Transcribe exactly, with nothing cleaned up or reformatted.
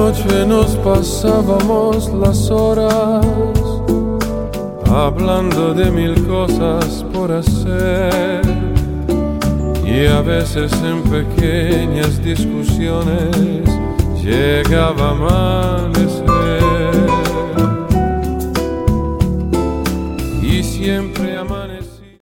noche nos pasábamos las horas hablando de mil cosas por hacer, y a veces en pequeñas discusiones llegaba a amanecer. Y siempre